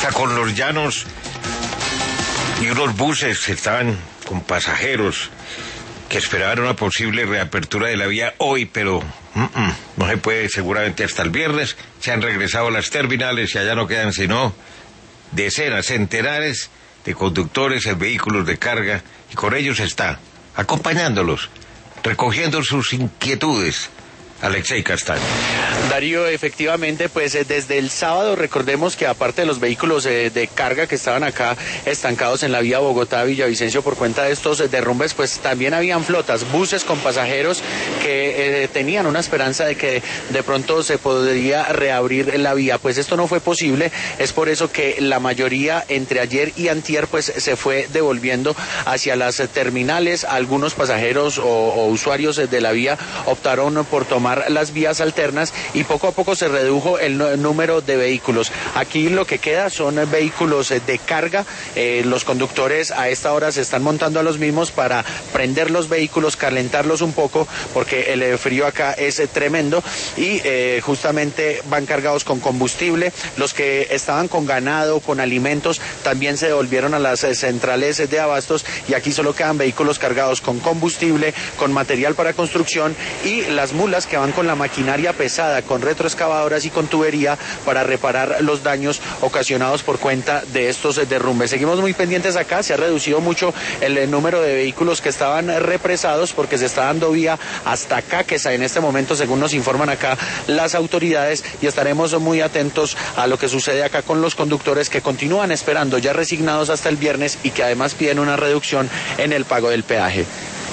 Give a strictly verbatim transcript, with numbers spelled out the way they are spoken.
Hasta con los llanos y unos buses estaban con pasajeros que esperaban una posible reapertura de la vía hoy, pero mm, mm, no se puede, seguramente hasta el viernes. Se han regresado a las terminales y allá no quedan sino decenas, centenares de conductores en vehículos de carga, y con ellos está, acompañándolos, recogiendo sus inquietudes, Alexei Castaño. Darío, efectivamente, pues eh, desde el sábado, recordemos que aparte de los vehículos eh, de carga que estaban acá estancados en la vía Bogotá-Villavicencio por cuenta de estos eh, derrumbes, pues también habían flotas, buses con pasajeros que eh, tenían una esperanza de que de pronto se podría reabrir la vía. Pues esto no fue posible, es por eso que la mayoría entre ayer y antier pues se fue devolviendo hacia las eh, terminales. Algunos pasajeros o, o usuarios eh, de la vía optaron por tomar las vías alternas y poco a poco se redujo el número de vehículos. Aquí lo que queda son vehículos de carga. Eh, los conductores a esta hora se están montando a los mismos para prender los vehículos, calentarlos un poco, porque el frío acá es tremendo, y eh, justamente van cargados con combustible. Los que estaban con ganado, con alimentos, también se devolvieron a las centrales de abastos, y aquí solo quedan vehículos cargados con combustible, con material para construcción, y las mulas que van con la maquinaria pesada, con retroexcavadoras y con tubería para reparar los daños ocasionados por cuenta de estos derrumbes. Seguimos muy pendientes acá, se ha reducido mucho el número de vehículos que estaban represados porque se está dando vía hasta Caquesa en este momento, según nos informan acá las autoridades, y estaremos muy atentos a lo que sucede acá con los conductores que continúan esperando, ya resignados hasta el viernes, y que además piden una reducción en el pago del peaje.